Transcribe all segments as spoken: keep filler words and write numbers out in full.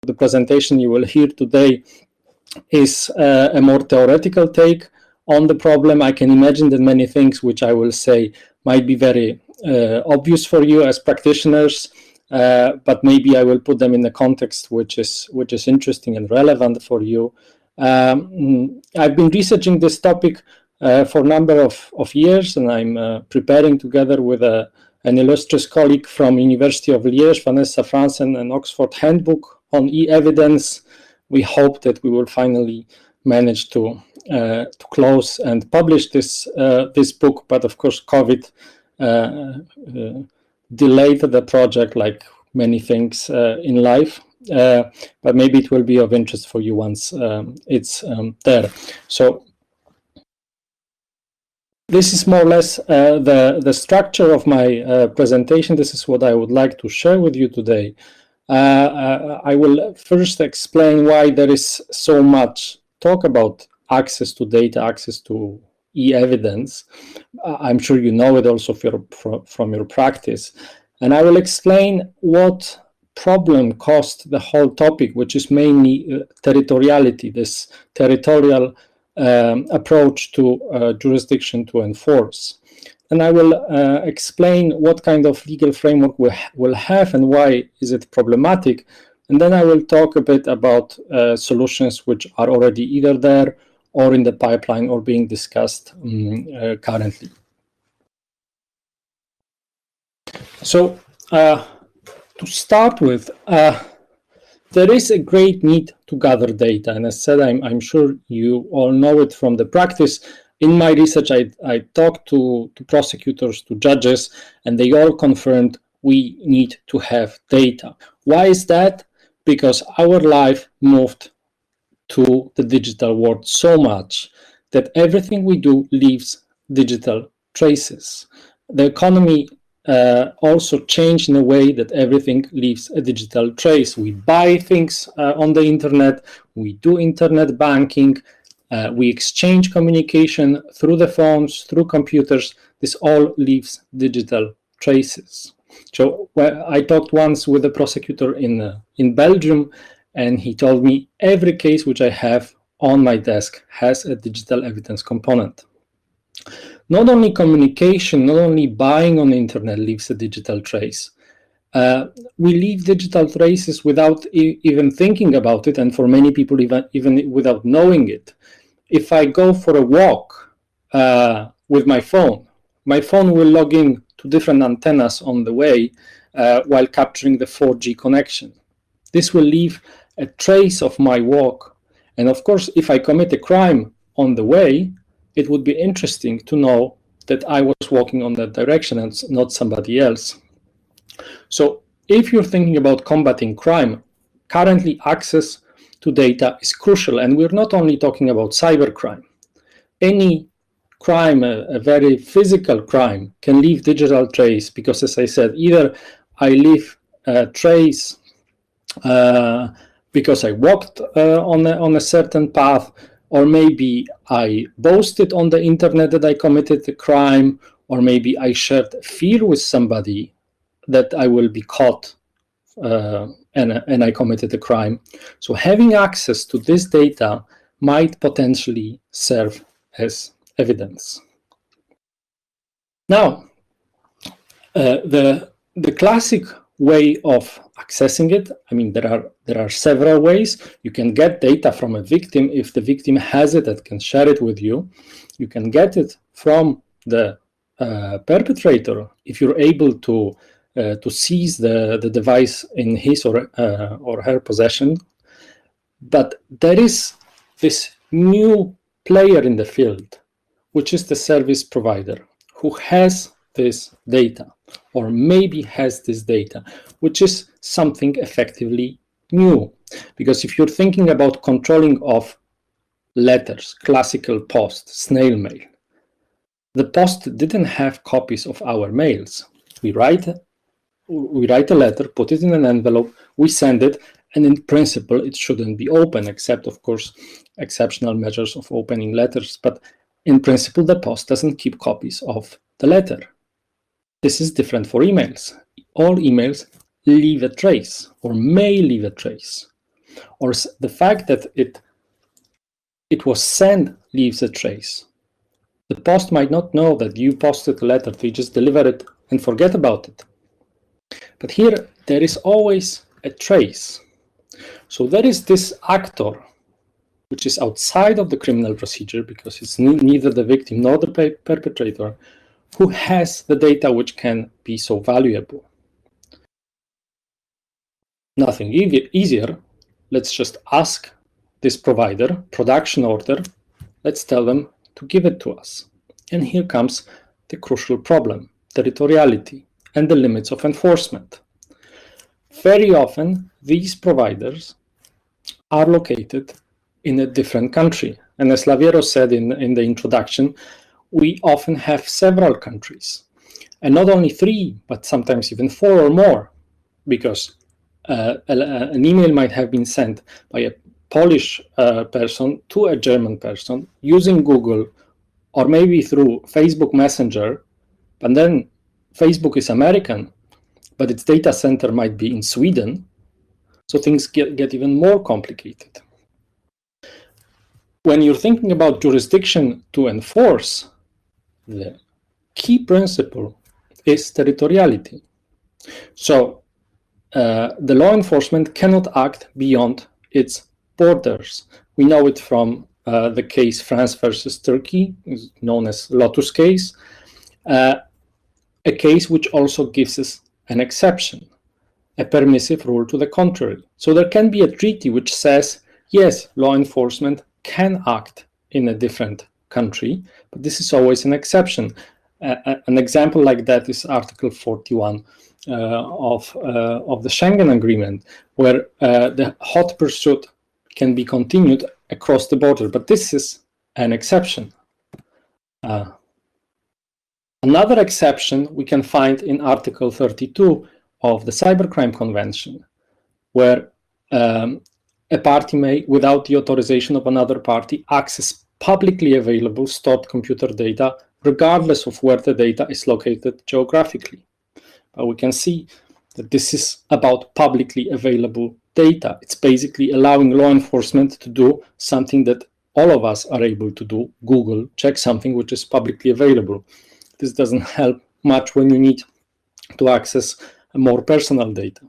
the presentation you will hear today is uh, a more theoretical take on the problem. I can imagine that many things which I will say might be very uh, obvious for you as practitioners, uh, but maybe I will put them in a context which is which is interesting and relevant for you. Um, I've been researching this topic uh, for a number of, of years, and I'm uh, preparing together with a, an illustrious colleague from University of Liège, Vanessa Franzen, an Oxford handbook on e-evidence. We hope that we will finally manage to uh, to close and publish this uh, this book, but of course COVID uh, uh, delayed the project, like many things uh, in life. Uh, but maybe it will be of interest for you once um, it's um, there. So this is more or less uh, the the structure of my uh, presentation. This is what I would like to share with you today. Uh, uh, I will first explain why there is so much talk about access to data, access to e-evidence. Uh, I'm sure you know it also from, from your practice. And I will explain what problem caused the whole topic, which is mainly uh, territoriality, this territorial um, approach to uh, jurisdiction to enforce. And I will uh, explain what kind of legal framework we will have and why is it problematic. And then I will talk a bit about uh, solutions which are already either there or in the pipeline or being discussed um, uh, currently. So uh, to start with, uh, there is a great need to gather data. And as said, I'm, I'm sure you all know it from the practice. In my research, I, I talked to, to prosecutors, to judges, and they all confirmed we need to have data. Why is that? Because our life moved to the digital world so much that everything we do leaves digital traces. The economy uh, also changed in a way that everything leaves a digital trace. We buy things uh, on the internet, we do internet banking, Uh, we exchange communication through the phones, through computers. This all leaves digital traces. So well, I talked once with a prosecutor in, uh, in Belgium, and he told me every case which I have on my desk has a digital evidence component. Not only communication, not only buying on the internet leaves a digital trace. Uh, we leave digital traces without e even thinking about it, and for many people even, even without knowing it. If I go for a walk uh, with my phone, my phone will log in to different antennas on the way uh, while capturing the four G connection. This will leave a trace of my walk. And of course, if I commit a crime on the way, it would be interesting to know that I was walking on that direction and not somebody else. So if you're thinking about combating crime, currently access to data is crucial, and we're not only talking about cybercrime. Any crime, a, a very physical crime, can leave digital trace because, as I said, either I leave a trace uh, because I walked uh, on, a, on a certain path, or maybe I boasted on the internet that I committed a crime, or maybe I shared fear with somebody that I will be caught uh, and, and I committed a crime. So having access to this data might potentially serve as evidence. Now, uh, the, the classic way of accessing it, I mean, there are, there are several ways. You can get data from a victim if the victim has it and can share it with you. You can get it from the uh, perpetrator if you're able to Uh, to seize the, the device in his or, uh, or her possession. But there is this new player in the field, which is the service provider, who has this data, or maybe has this data, which is something effectively new. Because if you're thinking about controlling of letters, classical post, snail mail, the post didn't have copies of our mails. We write We write a letter, put it in an envelope, we send it, and in principle, it shouldn't be open, except, of course, exceptional measures of opening letters. But in principle, the post doesn't keep copies of the letter. This is different for emails. All emails leave a trace, or may leave a trace. or the fact that it, it was sent leaves a trace. The post might not know that you posted a letter, they just deliver it and forget about it. But here, there is always a trace. So there is this actor, which is outside of the criminal procedure, because it's neither the victim nor the perpetrator, who has the data which can be so valuable. Nothing e easier. Let's just ask this provider, production order, let's tell them to give it to us. And here comes the crucial problem, territoriality and the limits of enforcement. Very often, these providers are located in a different country. And as Laviero said in, in the introduction, we often have several countries. And not only three, but sometimes even four or more, because uh, an email might have been sent by a Polish uh, person to a German person using Google, or maybe through Facebook Messenger, and then Facebook is American, but its data center might be in Sweden, so things get, get even more complicated. When you're thinking about jurisdiction to enforce, the key principle is territoriality. So uh, the law enforcement cannot act beyond its borders. We know it from uh, the case France versus Turkey, known as Lotus case, uh, a case which also gives us an exception, a permissive rule to the contrary. So there can be a treaty which says, yes, law enforcement can act in a different country, but this is always an exception. Uh, an example like that is Article forty-one uh, of, uh, of the Schengen Agreement, where uh, the hot pursuit can be continued across the border, but this is an exception. Uh, another exception we can find in Article thirty-two of the Cybercrime Convention, where um, a party may, without the authorization of another party, access publicly available stored computer data, regardless of where the data is located geographically. But we can see that this is about publicly available data. It's basically allowing law enforcement to do something that all of us are able to do, Google, check something which is publicly available. This doesn't help much when you need to access more personal data.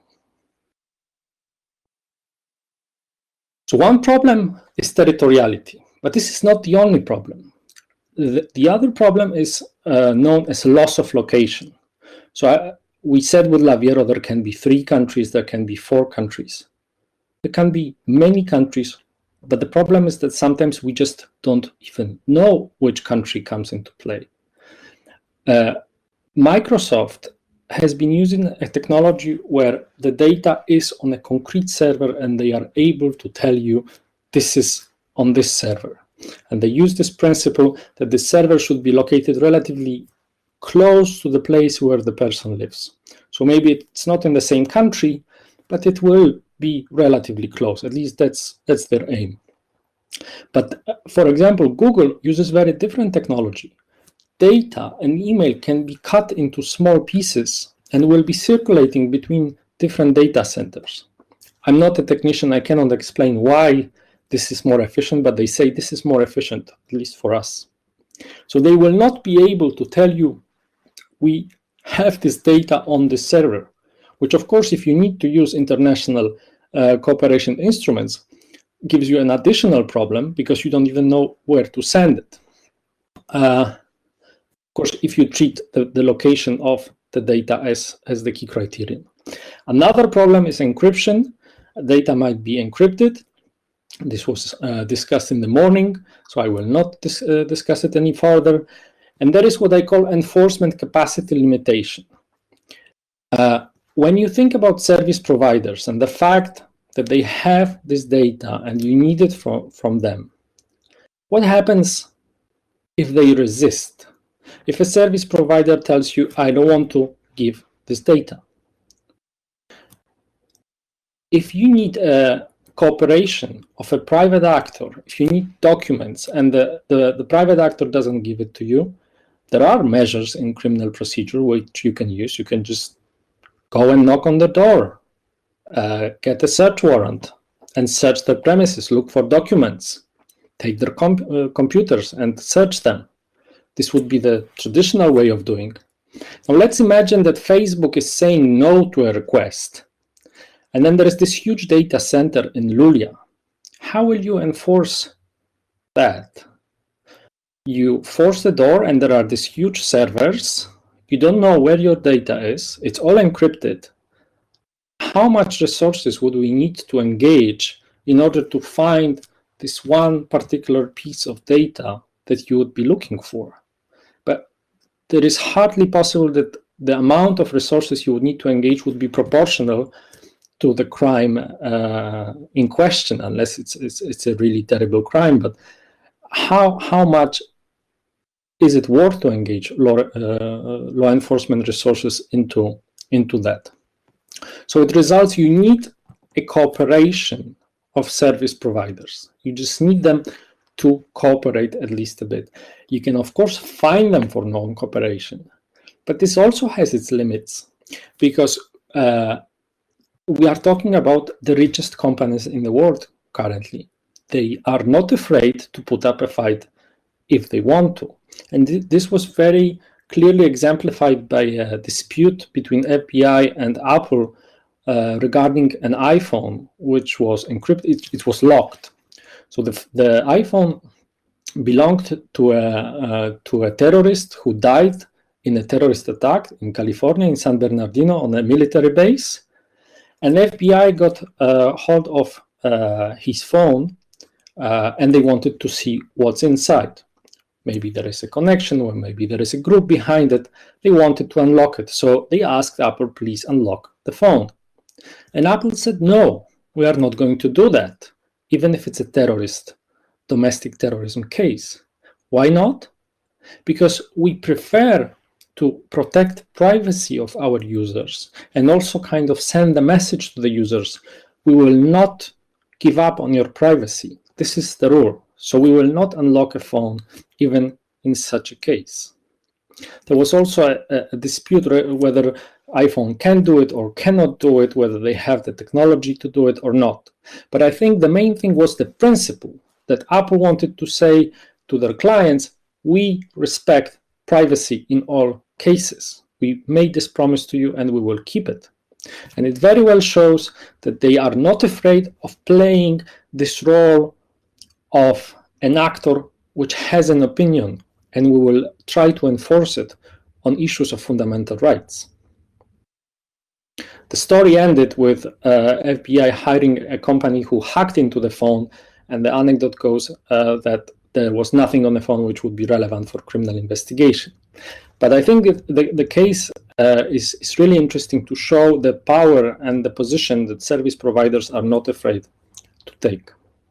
So one problem is territoriality, but this is not the only problem. The, the other problem is uh, known as loss of location. So I, we said with Laviero there can be three countries, there can be four countries. There can be many countries, but the problem is that sometimes we just don't even know which country comes into play. Uh, Microsoft has been using a technology where the data is on a concrete server and they are able to tell you this is on this server. And they use this principle that the server should be located relatively close to the place where the person lives. So maybe it's not in the same country, but it will be relatively close. At least that's, that's their aim. But for example, Google uses very different technology. Data and email can be cut into small pieces and will be circulating between different data centers. I'm not a technician, I cannot explain why this is more efficient, but they say this is more efficient, at least for us. So they will not be able to tell you, we have this data on the server, which of course, if you need to use international uh, cooperation instruments, gives you an additional problem because you don't even know where to send it. Uh, of course, if you treat the, the location of the data as, as the key criterion. Another problem is encryption. Data might be encrypted. This was uh, discussed in the morning, so I will not dis uh, discuss it any further. And that is what I call enforcement capacity limitation. Uh, when you think about service providers and the fact that they have this data and you need it from, from them, what happens if they resist? If a service provider tells you, I don't want to give this data. If you need a cooperation of a private actor, if you need documents and the, the, the private actor doesn't give it to you, there are measures in criminal procedure which you can use. You can just go and knock on the door, uh, get a search warrant, and search their premises, look for documents, take their comp uh, computers and search them. This would be the traditional way of doing. Now let's imagine that Facebook is saying no to a request. And then there is this huge data center in Luleå. How will you enforce that? You force the door and there are these huge servers. You don't know where your data is. It's all encrypted. How much resources would we need to engage in order to find this one particular piece of data that you would be looking for? But there is hardly possible that the amount of resources you would need to engage would be proportional to the crime uh, in question, unless it's, it's it's a really terrible crime. But how how much is it worth to engage law uh, law enforcement resources into into that? So it results you need a cooperation of service providers. You just need them to cooperate at least a bit. You can of course fine them for non-cooperation, but this also has its limits, because uh, we are talking about the richest companies in the world currently. They are not afraid to put up a fight if they want to. And th this was very clearly exemplified by a dispute between F B I and Apple uh, regarding an iPhone, which was encrypted. It, it was locked. So the, the iPhone belonged to a, uh, to a terrorist who died in a terrorist attack in California, in San Bernardino, on a military base. And F B I got uh, hold of uh, his phone uh, and they wanted to see what's inside. Maybe there is a connection, or maybe there is a group behind it. They wanted to unlock it. So they asked Apple, please unlock the phone. And Apple said, no, we are not going to do that, even if it's a terrorist, domestic terrorism case. Why not? Because we prefer to protect privacy of our users and also kind of send a message to the users. We will not give up on your privacy. This is the rule. So we will not unlock a phone even in such a case. There was also a, a dispute whether iPhone can do it or cannot do it, whether they have the technology to do it or not. But I think the main thing was the principle that Apple wanted to say to their clients, we respect privacy in all cases. We made this promise to you and we will keep it. And it very well shows that they are not afraid of playing this role of an actor which has an opinion, and we will try to enforce it on issues of fundamental rights. The story ended with uh, F B I hiring a company who hacked into the phone, and the anecdote goes uh, that there was nothing on the phone which would be relevant for criminal investigation. But I think that the, the case uh, is, is really interesting to show the power and the position that service providers are not afraid to take.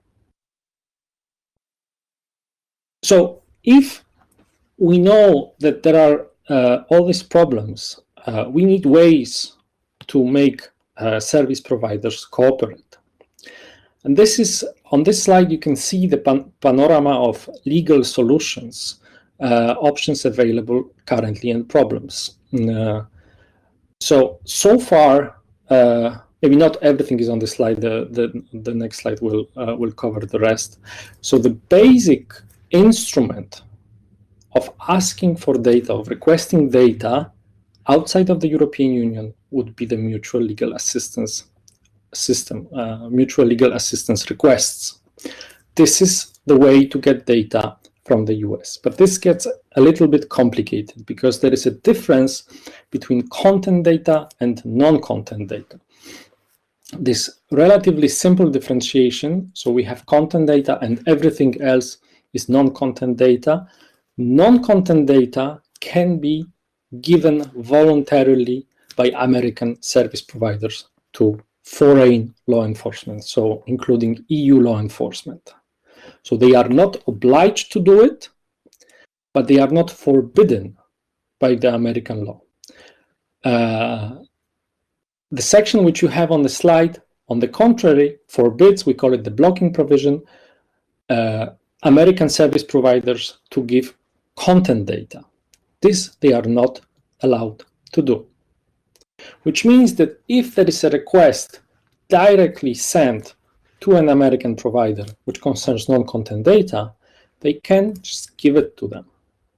So if we know that there are uh, all these problems, uh, we need ways to make uh, service providers cooperate. And this is, on this slide, you can see the pan panorama of legal solutions, uh, options available currently, and problems. Uh, so, so far, uh, maybe not everything is on the slide. The, the, the next slide will, uh, will cover the rest. So the basic instrument of asking for data, of requesting data outside of the European Union would be the mutual legal assistance system, uh, mutual legal assistance requests. This is the way to get data from the U S. But this gets a little bit complicated because there is a difference between content data and non-content data. This relatively simple differentiation, so we have content data and everything else is non-content data. Non-content data can be given voluntarily by American service providers to foreign law enforcement, so including E U law enforcement. So they are not obliged to do it, but they are not forbidden by the American law. Uh, the section which you have on the slide, on the contrary, forbids, we call it the blocking provision, uh, American service providers to give content data. This they are not allowed to do. Which means that if there is a request directly sent to an American provider, which concerns non-content data, they can just give it to them.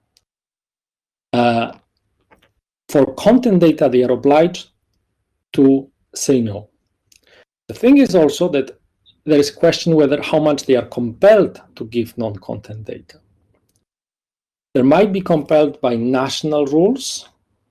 Uh, for content data, they are obliged to say no. The thing is also that there is a question whether how much they are compelled to give non-content data. There might be compelled by national rules,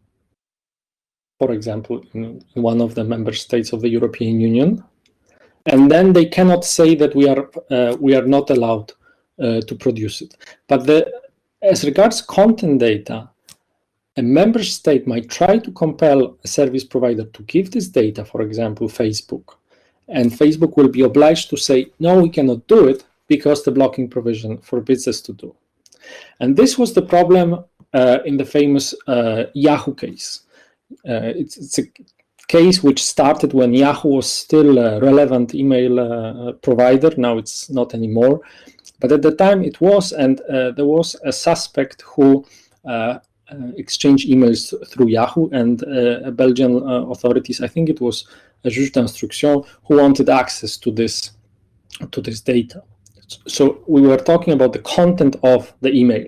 for example, in one of the member states of the European Union, and then they cannot say that we are uh, we are not allowed uh, to produce it. But the, as regards content data, a member state might try to compel a service provider to give this data, for example, Facebook, and Facebook will be obliged to say, no, we cannot do it because the blocking provision forbids us to do. And this was the problem uh, in the famous uh, Yahoo case. Uh, it's, it's a case which started when Yahoo was still a relevant email uh, provider. Now it's not anymore. But at the time it was, and uh, there was a suspect who uh, uh, exchanged emails through Yahoo, and uh, Belgian uh, authorities, I think it was a juge d'instruction, who wanted access to this, to this data. So we were talking about the content of the email.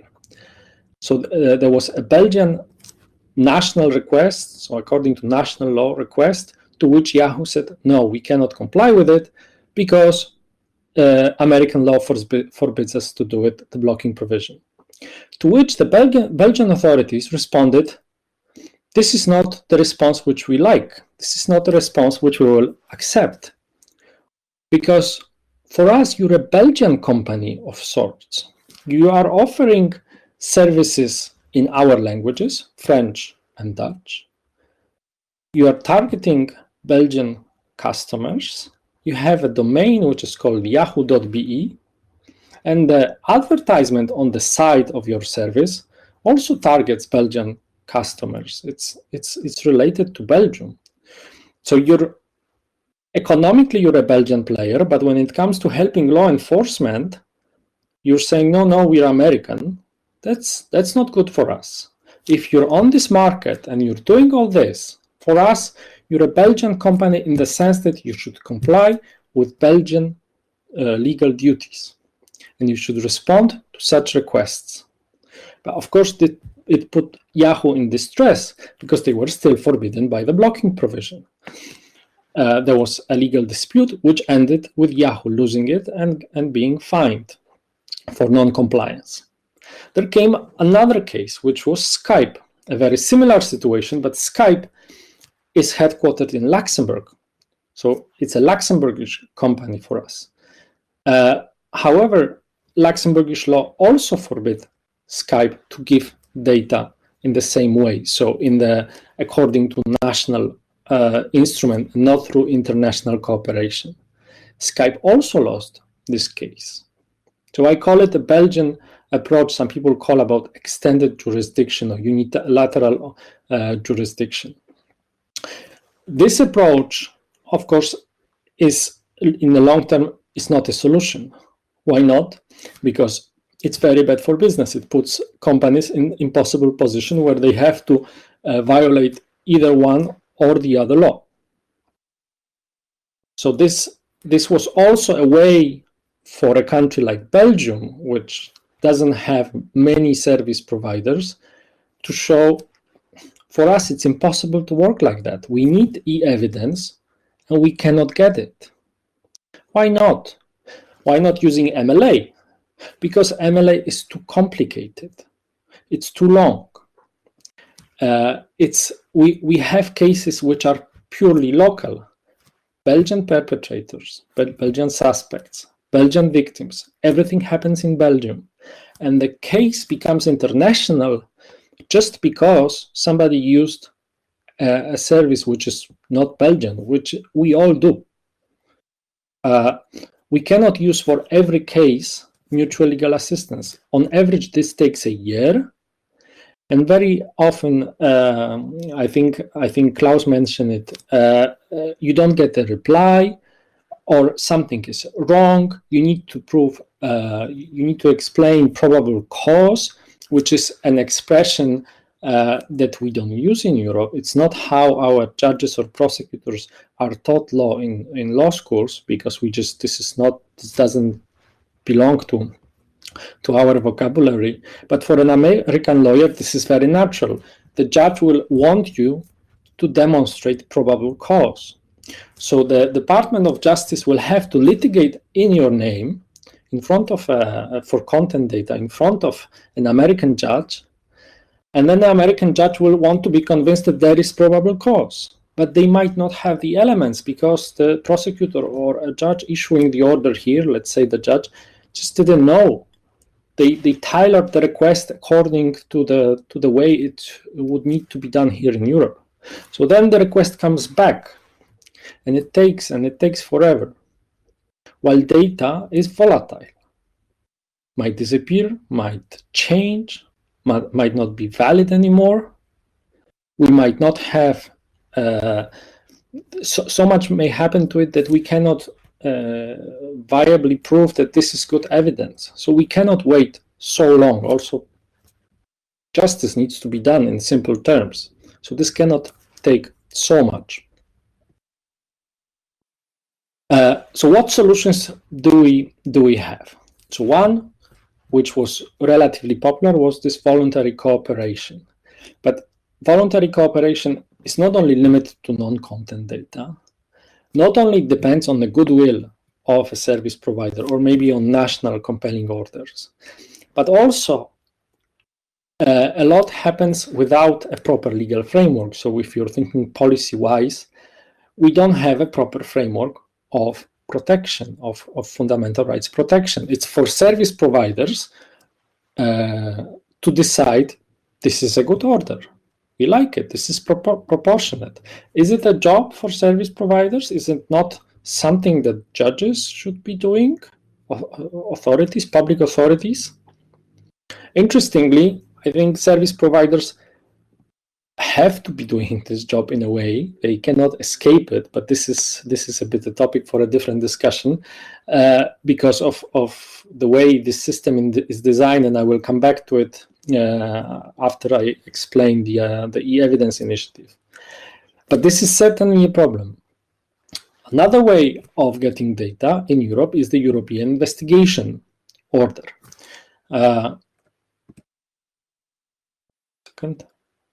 So uh, there was a Belgian national request, so according to national law request, to which Yahoo said, no, we cannot comply with it because uh, American law forbids us to do it, the blocking provision. To which the Belgian, Belgian authorities responded, this is not the response which we like. This is not the response which we will accept. Because for us, you're a Belgian company of sorts. You are offering services in our languages, French and Dutch. You are targeting Belgian customers. You have a domain which is called yahoo dot b e. And the advertisement on the side of your service also targets Belgian customers. It's, it's, it's related to Belgium. So you're economically, you're a Belgian player, but when it comes to helping law enforcement, you're saying, no, no, we're American. That's, that's not good for us. If you're on this market and you're doing all this, for us, you're a Belgian company in the sense that you should comply with Belgian uh, legal duties. And you should respond to such requests. But of course, it, it put Yahoo in distress because they were still forbidden by the blocking provision. Uh, there was a legal dispute which ended with Yahoo losing it and, and being fined for non-compliance. There came another case, which was Skype, a very similar situation, but Skype is headquartered in Luxembourg. So it's a Luxembourgish company for us. Uh, however, Luxembourgish law also forbid Skype to give data in the same way. So in the according to national uh, instrument, not through international cooperation. Skype also lost this case. So I call it a Belgian approach. Some people call about extended jurisdiction or unilateral uh, jurisdiction. This approach, of course, is in the long term is not a solution. Why not? Because it's very bad for business. It puts companies in impossible position where they have to uh, violate either one or the other law. So this this was also a way for a country like Belgium, which doesn't have many service providers, to show, for us, it's impossible to work like that. We need e-evidence, and we cannot get it. Why not? Why not using M L A? Because M L A is too complicated. It's too long. Uh, it's we, we have cases which are purely local. Belgian perpetrators, Belgian suspects, Belgian victims. Everything happens in Belgium. And the case becomes international just because somebody used a, a service which is not Belgian, which we all do. Uh, we cannot use for every case mutual legal assistance. On average, this takes a year. And very often, uh, I think I think Klaus mentioned it, uh, uh, you don't get a reply, or something is wrong. You need to prove, uh, you need to explain probable cause, which is an expression uh, that we don't use in Europe. It's not how our judges or prosecutors are taught law in, in law schools, because we just, this is not, this doesn't belong to, to our vocabulary. But for an American lawyer, this is very natural. The judge will want you to demonstrate probable cause. So the Department of Justice will have to litigate in your name in front of, uh, for content data, in front of an American judge, and then the American judge will want to be convinced that there is probable cause. But they might not have the elements, because the prosecutor or a judge issuing the order here, let's say the judge, just didn't know. They, they tailored the request according to the, to the way it would need to be done here in Europe. So then the request comes back, and it takes, and it takes forever. While data is volatile, might disappear, might change, might, might not be valid anymore. We might not have, uh, so, so much may happen to it that we cannot uh, viably prove that this is good evidence. So we cannot wait so long. Also, justice needs to be done in simple terms. So this cannot take so much. Uh, so what solutions do we do we have? So one, which was relatively popular, was this voluntary cooperation. But voluntary cooperation is not only limited to non-content data, not only depends on the goodwill of a service provider or maybe on national compelling orders, but also uh, a lot happens without a proper legal framework. So if you're thinking policy-wise, we don't have a proper framework of protection, of, of fundamental rights protection. It's for service providers uh, to decide this is a good order. We like it. This is propor proportionate. Is it a job for service providers? Is it not something that judges should be doing? Authorities, public authorities? Interestingly, I think service providers have to be doing this job in a way. They cannot escape it, but this is this is a bit a topic for a different discussion uh, because of, of the way this system in the, is designed, and I will come back to it uh, after I explain the, uh, the e-evidence initiative. But this is certainly a problem. Another way of getting data in Europe is the European Investigation Order. Uh, second.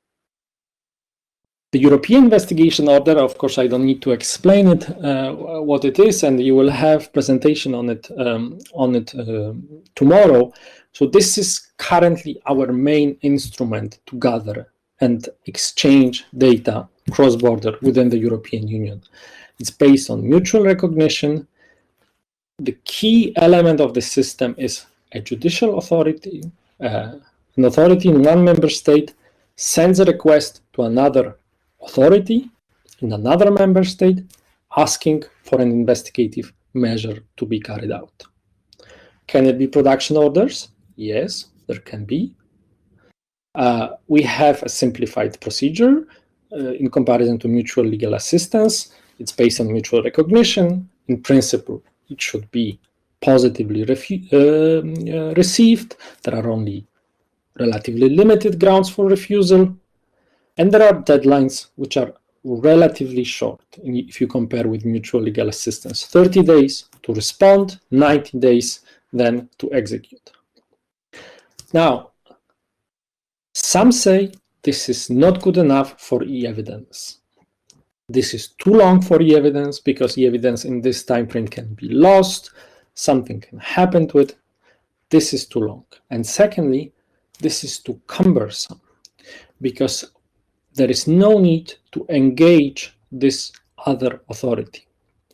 The European Investigation Order, of course, I don't need to explain it, uh, what it is, and you will have presentation on it, um, on it uh, tomorrow. So this is currently our main instrument to gather and exchange data cross-border within the European Union. It's based on mutual recognition. The key element of the system is a judicial authority. Uh, an authority in one member state sends a request to another authority in another member state asking for an investigative measure to be carried out. Can it be production orders? Yes, there can be. Uh, we have a simplified procedure uh, in comparison to mutual legal assistance. It's based on mutual recognition. In principle, it should be positively uh, uh, received. There are only relatively limited grounds for refusal. And there are deadlines which are relatively short if you compare with mutual legal assistance. thirty days to respond, ninety days then to execute. Now, some say this is not good enough for e-evidence. This is too long for e-evidence because e-evidence in this time frame can be lost, something can happen to it. This is too long. And secondly, this is too cumbersome because there is no need to engage this other authority.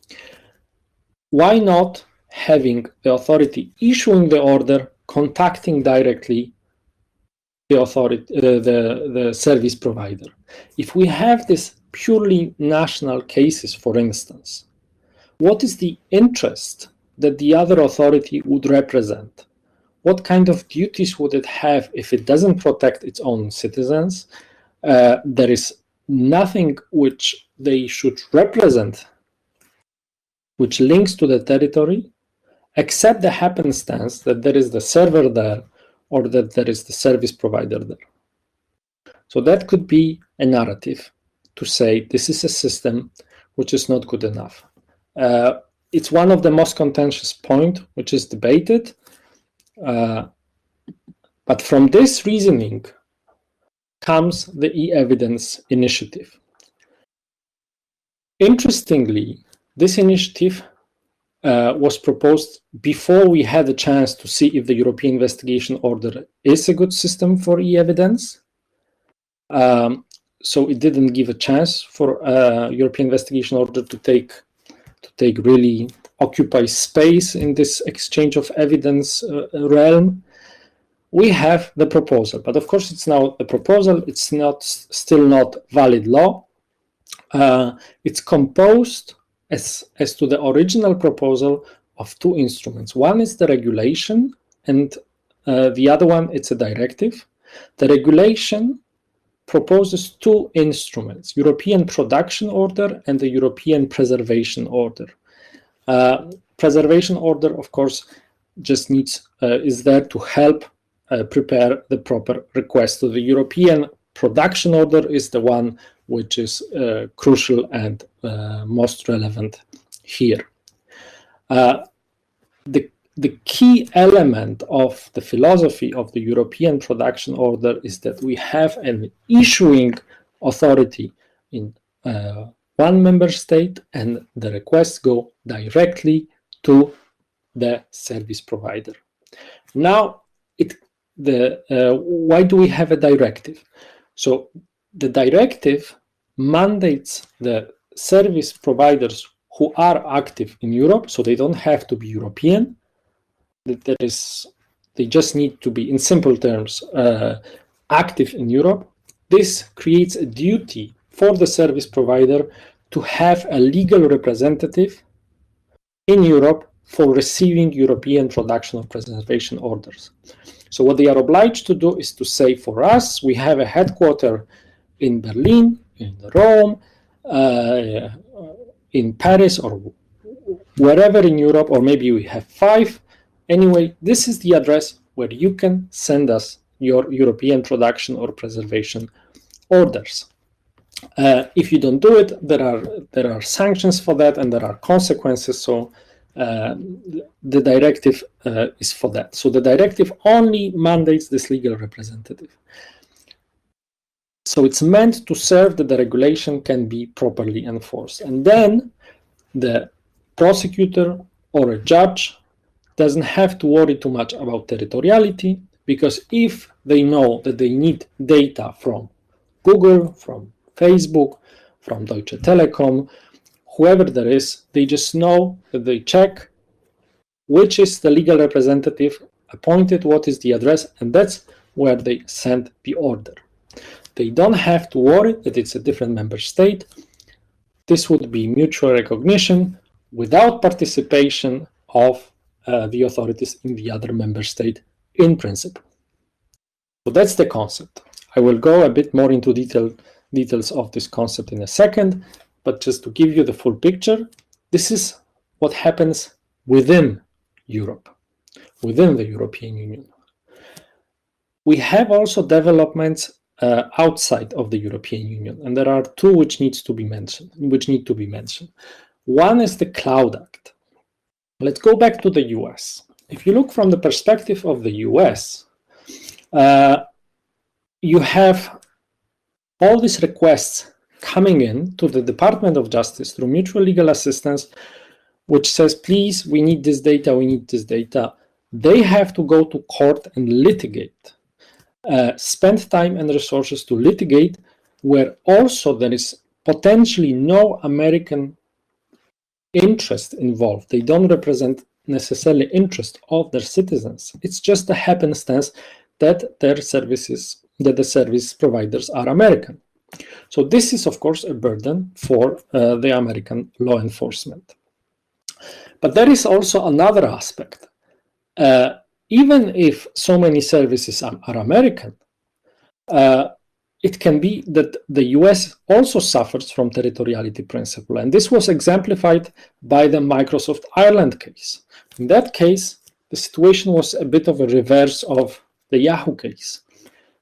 Why not having the authority issuing the order contacting directly the authority, uh, the, the service provider? If we have this purely national cases, for instance, what is the interest that the other authority would represent? What kind of duties would it have if it doesn't protect its own citizens? Uh, there is nothing which they should represent which links to the territory, except the happenstance that there is the server there or that there is the service provider there. So that could be a narrative to say this is a system which is not good enough. Uh, it's one of the most contentious points which is debated. Uh, but from this reasoning comes the e-evidence initiative. Interestingly, this initiative uh, was proposed before we had a chance to see if the European Investigation Order is a good system for e-evidence. Um, so it didn't give a chance for uh, European Investigation Order to take to take really occupy space in this exchange of evidence uh, realm. We have the proposal, but of course it's now the proposal. It's not still not valid law. Uh, it's composed as as to the original proposal of two instruments. One is the regulation, and uh, the other one it's a directive. The regulation proposes two instruments: European Production Order and the European Preservation Order. Uh, preservation Order, of course, just needs uh, is there to help uh, prepare the proper request. So the European Production Order is the one which is uh, crucial and uh, most relevant here. Uh, the The key element of the philosophy of the European Production Order is that we have an issuing authority in uh, one member state, and the requests go directly to the service provider. Now, it, the, uh, why do we have a directive? So the directive mandates the service providers who are active in Europe, so they don't have to be European. There is, they just need to be, in simple terms, uh, active in Europe. This creates a duty for the service provider to have a legal representative in Europe for receiving European production or preservation orders. So what they are obliged to do is to say, for us, we have a headquarter in Berlin, in Rome, uh, in Paris, or wherever in Europe, or maybe we have five. Anyway, this is the address where you can send us your European production or preservation orders. Uh, if you don't do it, there are there are sanctions for that, and there are consequences. So uh, the directive uh, is for that. So the directive only mandates this legal representative. So it's meant to serve that the regulation can be properly enforced, and then the prosecutor or a judge doesn't have to worry too much about territoriality, because if they know that they need data from Google, from Facebook, from Deutsche Telekom, whoever there is, they just know that they check which is the legal representative appointed, what is the address, and that's where they send the order. They don't have to worry that it's a different member state. This would be mutual recognition without participation of Uh, the authorities in the other member state in principle. So that's the concept. I will go a bit more into detail, details of this concept in a second, but just to give you the full picture, this is what happens within Europe, within the European Union. We have also developments uh, outside of the European Union, and there are two which needs to be mentioned, which need to be mentioned. One is the Cloud Act. Let's go back to the U S. If you look from the perspective of the U S, uh, you have all these requests coming in to the Department of Justice through mutual legal assistance, which says, please, we need this data, we need this data. They have to go to court and litigate, uh, spend time and resources to litigate, where also there is potentially no American interest involved. They don't represent necessarily interest of their citizens. It's just a happenstance that their services, that the service providers are American. So this is, of course, a burden for uh, the American law enforcement. But there is also another aspect. Uh, even if so many services are, are American, uh, it can be that the U S also suffers from territoriality principle. And this was exemplified by the Microsoft Ireland case. In that case, the situation was a bit of a reverse of the Yahoo case.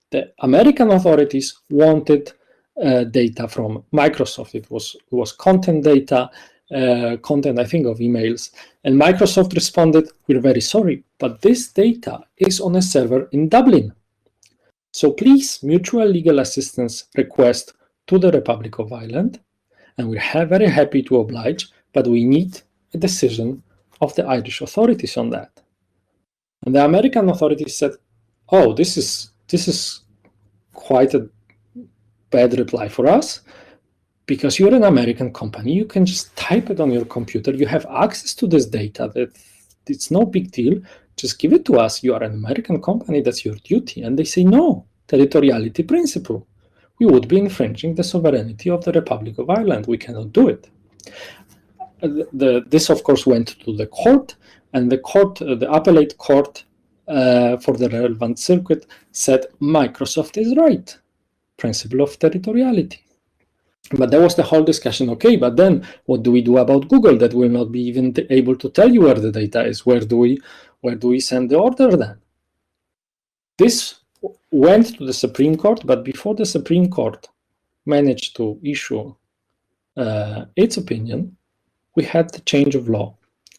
The American authorities wanted uh, data from Microsoft. It was, it was content data, uh, content, I think, of emails. And Microsoft responded, we're very sorry, but this data is on a server in Dublin. So please, mutual legal assistance request to the Republic of Ireland, and we're very happy to oblige, but we need a decision of the Irish authorities on that. And the American authorities said, oh, this is, this is quite a bad reply for us, because you're an American company, you can just type it on your computer, you have access to this data, that it's no big deal, just give it to us, you are an American company, that's your duty. And they say, no, territoriality principle. We would be infringing the sovereignty of the Republic of Ireland, we cannot do it. The, the, this, of course, went to the court, and the court, uh, the appellate court uh, for the relevant circuit said Microsoft is right, principle of territoriality. But there was the whole discussion, okay, but then what do we do about Google that will not be even able to tell you where the data is? Where do we, where do we send the order then? This went to the Supreme Court, but before the Supreme Court managed to issue uh, its opinion, we had the change of law.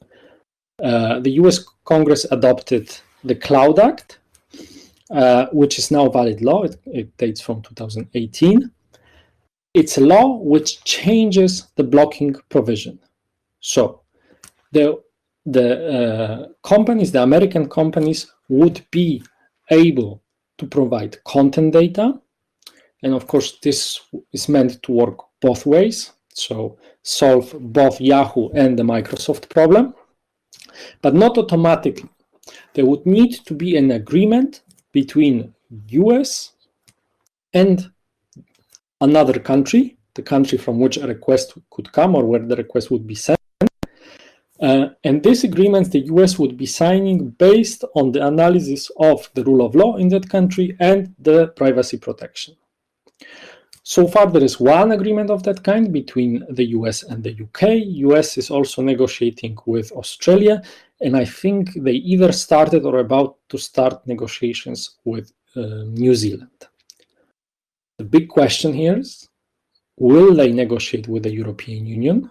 Uh, the U S Congress adopted the Cloud Act, uh, which is now valid law. It, it dates from two thousand eighteen. It's a law which changes the blocking provision. So the, the uh, companies, the American companies, would be able to provide content data. And of course, this is meant to work both ways. So solve both Yahoo and the Microsoft problem, but not automatically. There would need to be an agreement between U S and another country, the country from which a request could come or where the request would be sent. Uh, and this agreement the U S would be signing based on the analysis of the rule of law in that country and the privacy protection. So far, there is one agreement of that kind between the U S and the U K. U S is also negotiating with Australia, and I think they either started or about to start negotiations with uh, New Zealand. The big question here is, will they negotiate with the European Union,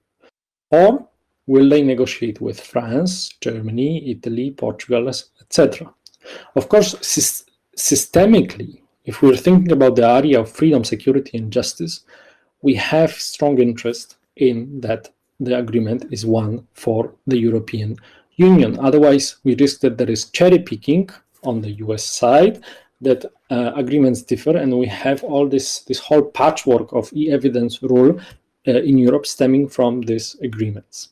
or will they negotiate with France, Germany, Italy, Portugal, et cetera? Of course, sy- systemically, if we're thinking about the area of freedom, security, and justice, we have strong interest in that the agreement is one for the European Union. Otherwise, we risk that there is cherry picking on the U S side, that uh, agreements differ, and we have all this, this whole patchwork of e-evidence rule uh, in Europe stemming from these agreements.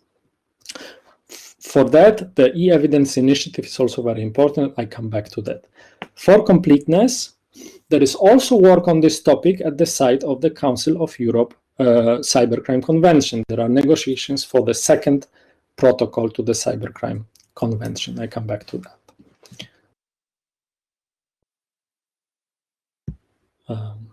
For that, the e-evidence initiative is also very important. I come back to that. For completeness, there is also work on this topic at the side of the Council of Europe uh, Cybercrime Convention. There are negotiations for the second protocol to the Cybercrime Convention. I come back to that. Um,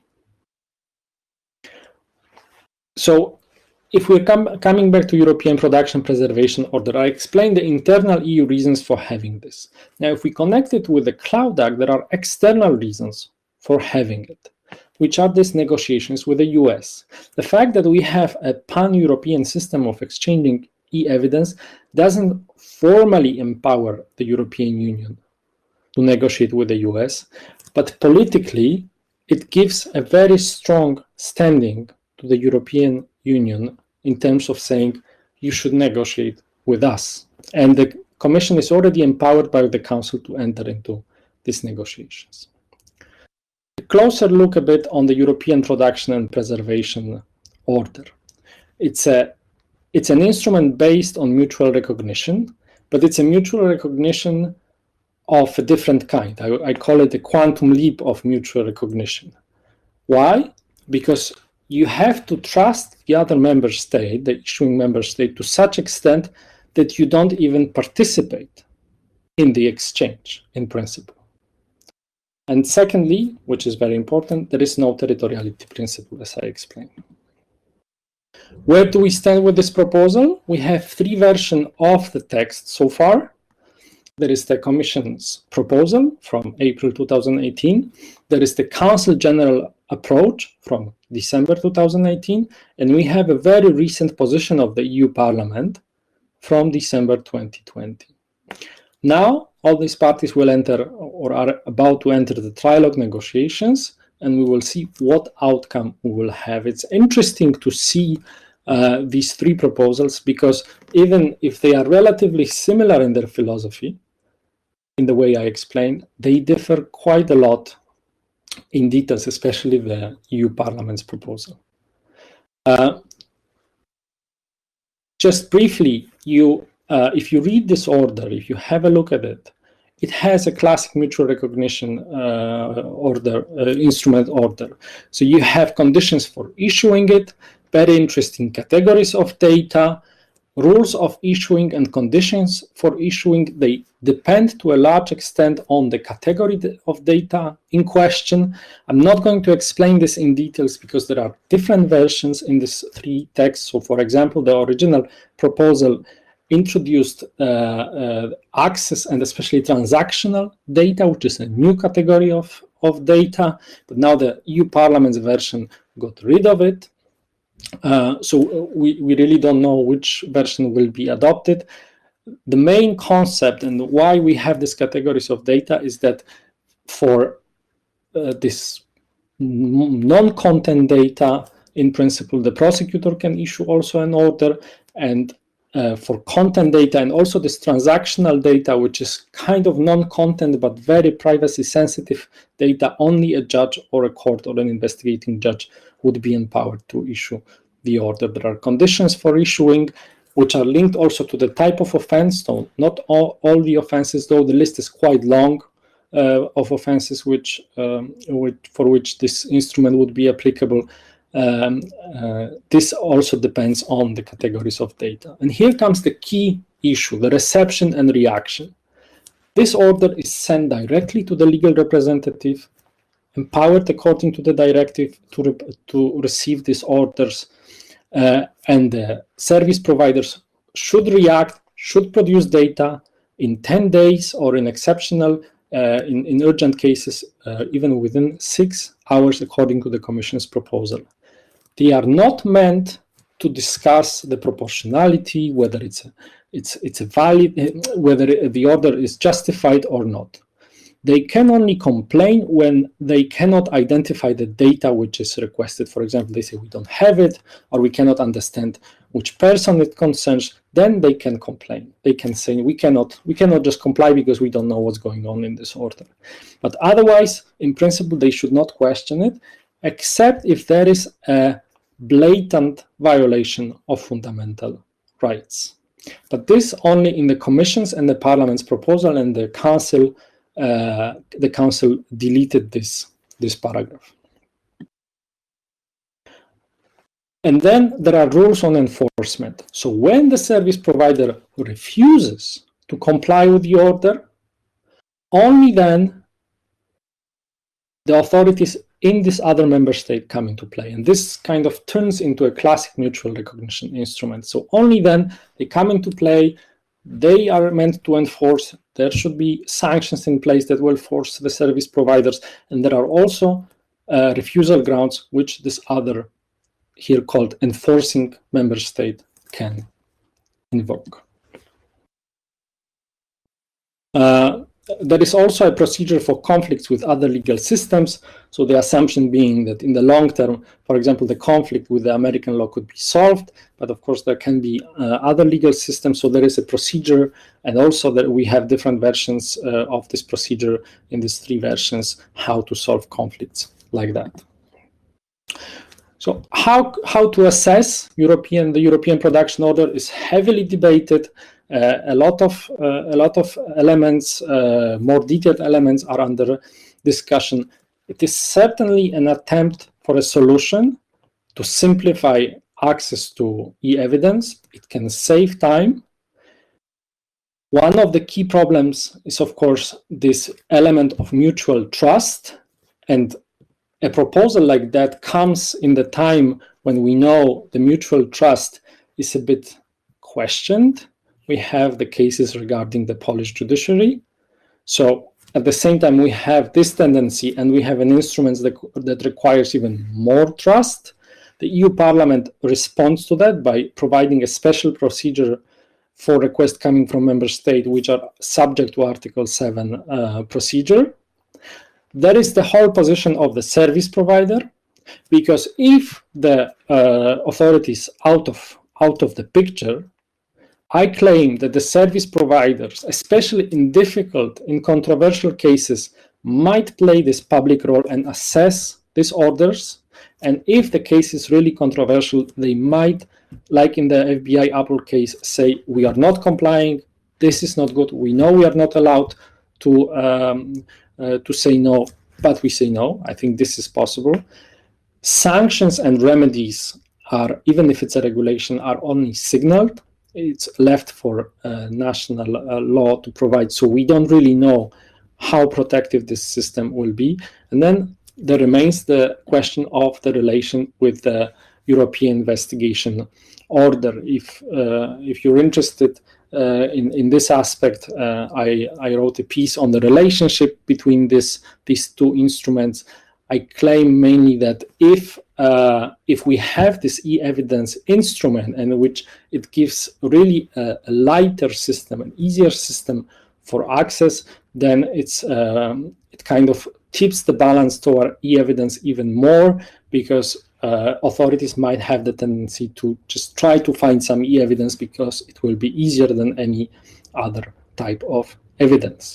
so if we're com coming back to European Production Preservation Order, I explained the internal E U reasons for having this. Now, if we connect it with the Cloud Act, there are external reasons for having it, which are these negotiations with the U S. The fact that we have a pan-European system of exchanging e-evidence doesn't formally empower the European Union to negotiate with the U S, but politically, it gives a very strong standing to the European Union in terms of saying you should negotiate with us. And the Commission is already empowered by the Council to enter into these negotiations. A closer look a bit on the European Production and Preservation Order. It's, a, it's an instrument based on mutual recognition, but it's a mutual recognition of a different kind. I, I call it a quantum leap of mutual recognition. Why? Because you have to trust the other member state, the issuing member state, to such extent that you don't even participate in the exchange in principle. And secondly, which is very important, there is no territoriality principle, as I explained. Where do we stand with this proposal? We have three versions of the text so far. there is the Commission's proposal from April two thousand eighteen. There is the Council General approach from December two thousand eighteen. And we have a very recent position of the E U Parliament from December twenty twenty. Now, all these parties will enter or are about to enter the trilogue negotiations, and we will see what outcome we will have. It's interesting to see uh, these three proposals, because even if they are relatively similar in their philosophy, in the way I explained, they differ quite a lot in details, especially the E U Parliament's proposal. Uh, just briefly, you, uh, if you read this order, if you have a look at it, it has a classic mutual recognition uh, order, uh, instrument order. So you have conditions for issuing it, very interesting categories of data, rules of issuing and conditions for issuing. They depend to a large extent on the category of data in question. I'm not going to explain this in details because there are different versions in these three texts. So for example, the original proposal introduced uh, uh, access and especially transactional data, which is a new category of, of data, but now the E U Parliament's version got rid of it. Uh, so we, we really don't know which version will be adopted. The main concept and why we have these categories of data is that for uh, this non-content data, in principle, the prosecutor can issue also an order, and Uh, for content data and also this transactional data, which is kind of non-content but very privacy sensitive data, only a judge or a court or an investigating judge would be empowered to issue the order. There are conditions for issuing which are linked also to the type of offense. So not all, all the offenses, though the list is quite long uh, of offenses which, um, which for which this instrument would be applicable. Um, uh, this also depends on the categories of data. And here comes the key issue, the reception and reaction. This order is sent directly to the legal representative, empowered according to the directive to, re to receive these orders, uh, and the service providers should react, should produce data in ten days, or in exceptional, uh, in, in urgent cases, uh, even within six hours according to the Commission's proposal. They are not meant to discuss the proportionality, whether it's a, it's it's a valid, whether the order is justified or not. They can only complain when they cannot identify the data which is requested. For example, they say we don't have it, or we cannot understand which person it concerns. Then they can complain. They can say we cannot we cannot just comply because we don't know what's going on in this order. But otherwise, in principle, they should not question it, except if there is a blatant violation of fundamental rights. But this only in the Commission's and the Parliament's proposal, and the Council, uh, the Council deleted this, this paragraph. And then there are rules on enforcement. So when the service provider refuses to comply with the order, only then the authorities in this other member state come into play. And this kind of turns into a classic mutual recognition instrument. So only then they come into play. They are meant to enforce. There should be sanctions in place that will force the service providers. And there are also uh, refusal grounds which this other, here called enforcing member state, can invoke. Uh, There is also a procedure for conflicts with other legal systems. So the assumption being that in the long term, for example, the conflict with the American law could be solved, but of course there can be uh, other legal systems. So there is a procedure, and also that we have different versions uh, of this procedure in these three versions, how to solve conflicts like that. So how, how to assess European, the European production order is heavily debated. Uh, a lot of uh, a lot of elements, uh, more detailed elements, are under discussion. It is certainly an attempt for a solution to simplify access to e-evidence. It can save time. One of the key problems is, of course, this element of mutual trust, and a proposal like that comes in the time when we know the mutual trust is a bit questioned. we have the cases regarding the Polish judiciary. So at the same time, we have this tendency, and we have an instrument that, that requires even more trust. The E U Parliament responds to that by providing a special procedure for requests coming from member states which are subject to Article seven uh, procedure. That is the whole position of the service provider, because if the uh, authority is out of, out of the picture, I claim that the service providers, especially in difficult, in controversial cases, might play this public role and assess these orders. And if the case is really controversial, they might, like in the F B I Apple case, say, we are not complying, this is not good, we know we are not allowed to, um, uh, to say no, but we say no. I think this is possible. Sanctions and remedies are, even if it's a regulation, are only signaled. It's left for uh, national uh, law to provide, so we don't really know how protective this system will be. And then there remains the question of the relation with the European investigation order. If uh, if you're interested uh, in in this aspect, uh, I I wrote a piece on the relationship between this these two instruments. I claim mainly that if uh, if we have this e-evidence instrument, and which it gives really a, a lighter system, an easier system for access, then it's um, it kind of tips the balance toward e-evidence even more, because uh, authorities might have the tendency to just try to find some e-evidence because it will be easier than any other type of evidence.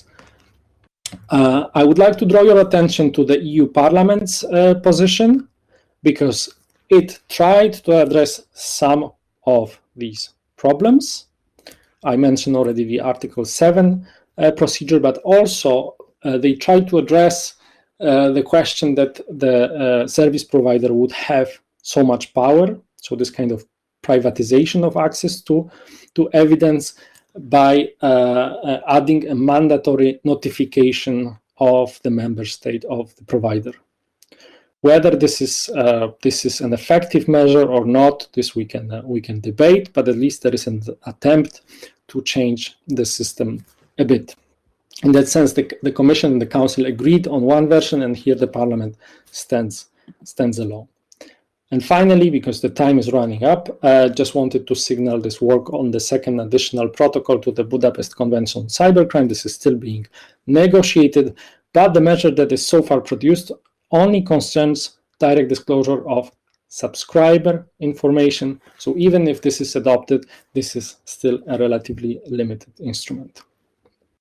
Uh, I would like to draw your attention to the E U Parliament's uh, position, because it tried to address some of these problems. I mentioned already the Article seven uh, procedure, but also uh, they tried to address uh, the question that the uh, service provider would have so much power, so this kind of privatization of access to, to evidence, by uh, uh, adding a mandatory notification of the member state of the provider. Whether this is uh, this is an effective measure or not, this we can uh, we can debate, but at least there is an attempt to change the system a bit. In that sense, the, the Commission and the Council agreed on one version, and here the Parliament stands stands alone. And finally, because the time is running up, I uh, just wanted to signal this work on the second additional protocol to the Budapest Convention on Cybercrime. This is still being negotiated, but the measure that is so far produced only concerns direct disclosure of subscriber information. So even if this is adopted, this is still a relatively limited instrument.